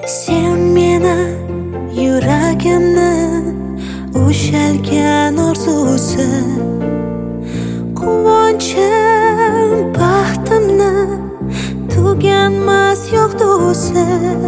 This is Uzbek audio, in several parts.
Sen meni yuragimni ushalgan orzusi, quvonchim baxtimni tuganmas yog'dusi.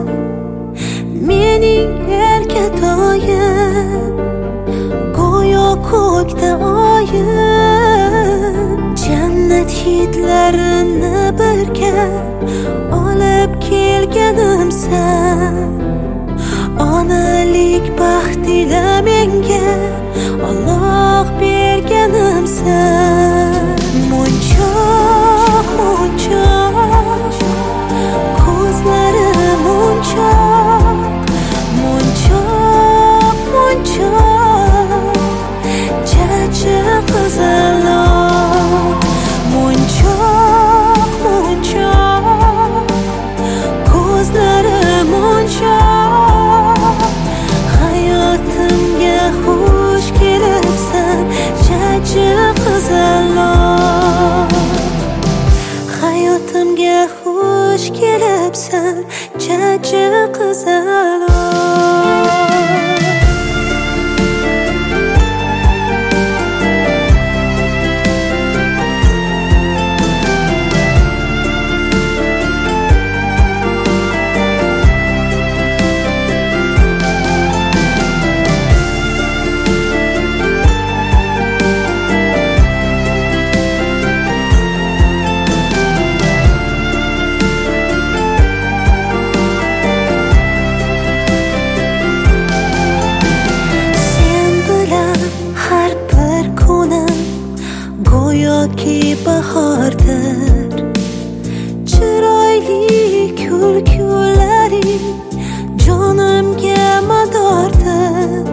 Mening erkatoyim go'yo ko'kda oyim, jannat hidlarini birga olib kelganimsan. Onalik baxtida menga Alloh berganimsan. Munchoq, munchoq, ko'zlarim munchoq, munchoq, munchoq, chachi qizaloq. Munchoq, munchoq, ko'zlarim munchoq, hayotimga xush kelibsan, chachi qizaloq. Hayotimga xush kelibsan, chachi qizaloq. Go'yoki bahordir, chiroyli kulgularing jonimga madordir.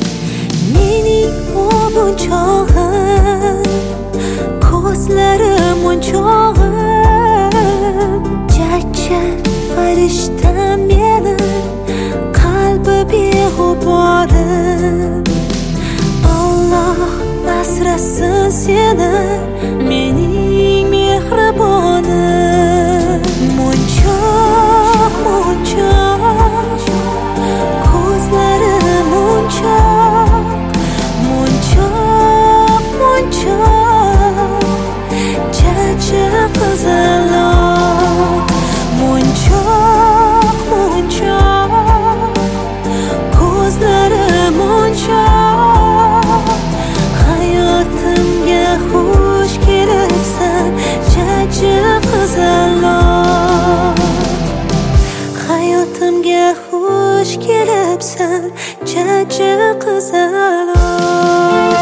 Mening munchog'im, ko'zlarim munchog'im, chacha farishtam mening, qalbi beg'uborim. Alloh asrasin seni, mening mehribonim. Munchoq, munchoq, ko'zlarim munchoq, munchoq, munchoq, chachi qizaloq. Munchoq, munchoq, ko'zlarim munchoq, hayotimga xush kelibsan, chachi qizaloq. Hayotimga xush kelibsan, chachi qizaloq.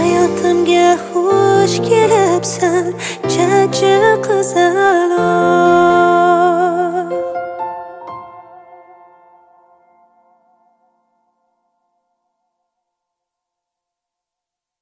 Hayotimga xush kelibsan, chachi qizaloq.